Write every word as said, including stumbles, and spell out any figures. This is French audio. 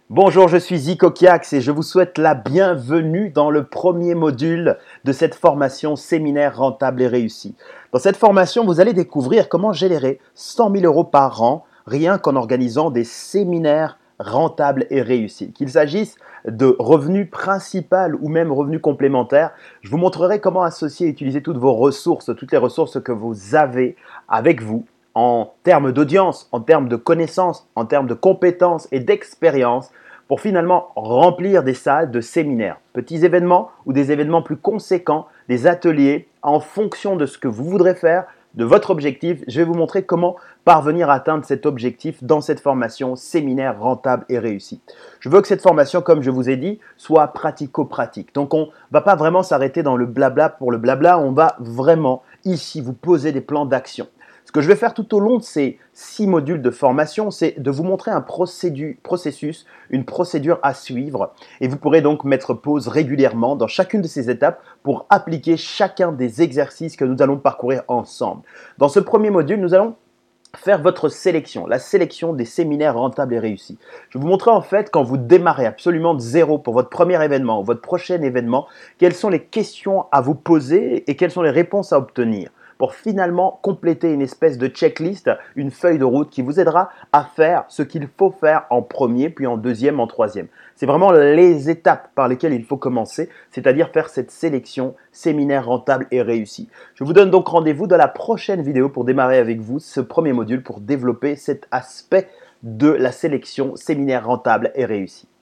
Bonjour, je suis Zico Kiax et je vous souhaite la bienvenue dans le premier module de cette formation séminaire rentable et réussi. Dans cette formation, vous allez découvrir comment générer cent mille euros par an rien qu'en organisant des séminaires rentables et réussis. Qu'il s'agisse de revenus principaux ou même revenus complémentaires, je vous montrerai comment associer et utiliser toutes vos ressources, toutes les ressources que vous avez avec vous en termes d'audience, en termes de connaissances, en termes de compétences et d'expérience pour finalement remplir des salles de séminaires, petits événements ou des événements plus conséquents, des ateliers en fonction de ce que vous voudrez faire, de votre objectif. Je vais vous montrer comment parvenir à atteindre cet objectif dans cette formation séminaire rentable et réussi. Je veux que cette formation, comme je vous ai dit, soit pratico-pratique. Donc on ne va pas vraiment s'arrêter dans le blabla pour le blabla, on va vraiment ici vous poser des plans d'action. Ce que je vais faire tout au long de ces six modules de formation, c'est de vous montrer un processus, une procédure à suivre. Et vous pourrez donc mettre pause régulièrement dans chacune de ces étapes pour appliquer chacun des exercices que nous allons parcourir ensemble. Dans ce premier module, nous allons faire votre sélection, la sélection des séminaires rentables et réussis. Je vais vous montrer en fait quand vous démarrez absolument de zéro pour votre premier événement ou votre prochain événement, quelles sont les questions à vous poser et quelles sont les réponses à obtenir pour finalement compléter une espèce de checklist, une feuille de route qui vous aidera à faire ce qu'il faut faire en premier, puis en deuxième, en troisième. C'est vraiment les étapes par lesquelles il faut commencer, c'est-à-dire faire cette sélection séminaire rentable et réussi. Je vous donne donc rendez-vous dans la prochaine vidéo pour démarrer avec vous ce premier module pour développer cet aspect de la sélection séminaire rentable et réussi.